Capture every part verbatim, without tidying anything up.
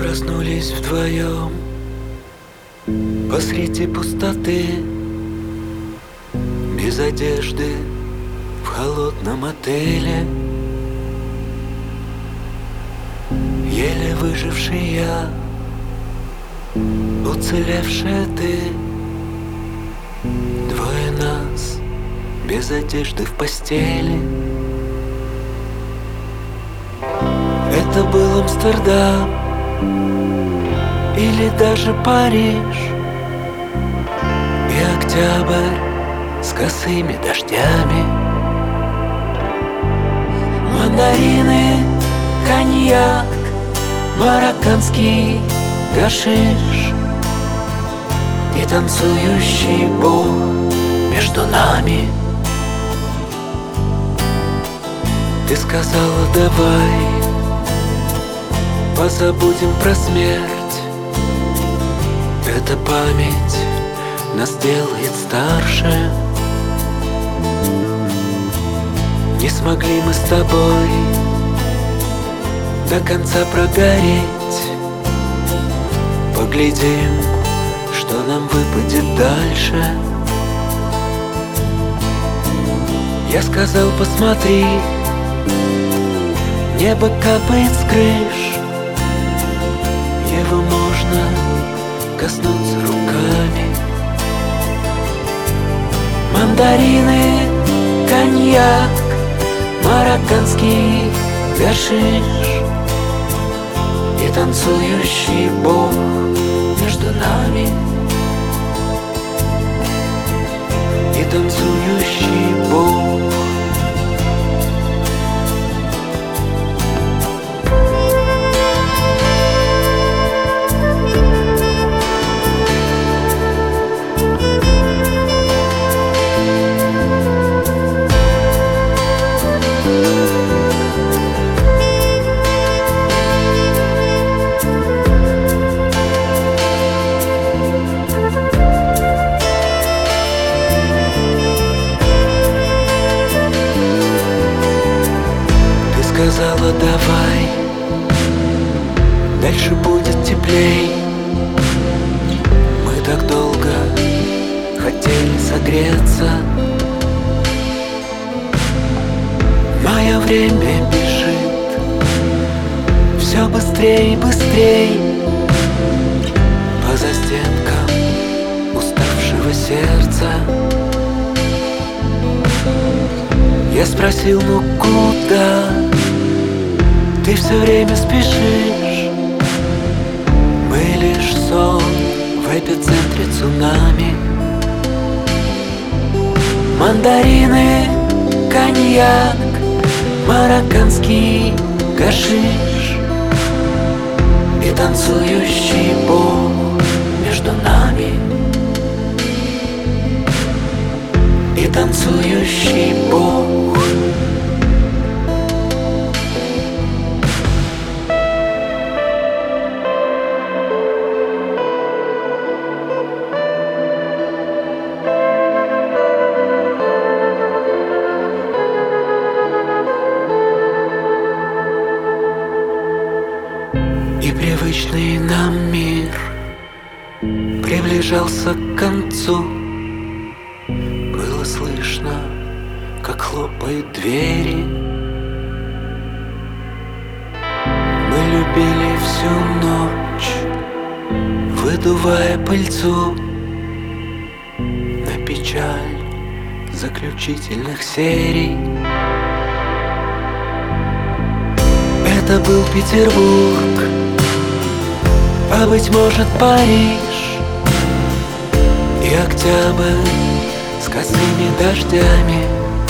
проснулись вдвоем посреди пустоты, без одежды, в холодном отеле. Еле выживший я, уцелевшая ты, двое нас без одежды в постели. Это был Амстердам или даже Париж, и октябрь с косыми дождями. Мандарины, коньяк, марокканский гашиш и танцующий Бог между нами. Ты сказала: давай позабудем про смерть, эта память нас делает старше. Не смогли мы с тобой до конца прогореть. Поглядим, что нам выпадет дальше. Я сказал: посмотри, небо капает с крыш, его можно коснуться руками. Мандарины, коньяк, марокканский гашиш и танцующий Бог между нами, и танцующий Бог. Сказала: давай, дальше будет теплей. Мы так долго хотели согреться. Мое время бежит все быстрее и быстрее по застенкам уставшего сердца. Я спросил: ну куда? Ты все время спешишь. Мы лишь сон в эпицентре цунами. Мандарины, коньяк, марокканский гашиш и танцующий Бог между нами, и танцующий Бог. И привычный нам мир приближался к концу. Было слышно, как хлопают двери. Мы любили всю ночь, выдувая пыльцу на печаль заключительных серий. Это был Петербург, а быть может Париж, и октябрь с косыми дождями.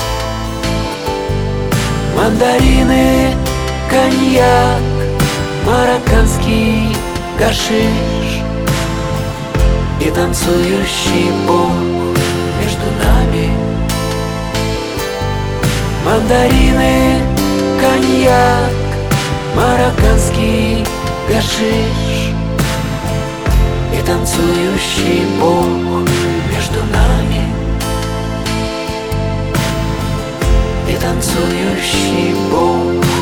Мандарины, коньяк, марокканский гашиш и танцующий Бог между нами. Мандарины, коньяк, марокканский гашиш и танцующий Бог между нами, и танцующий Бог.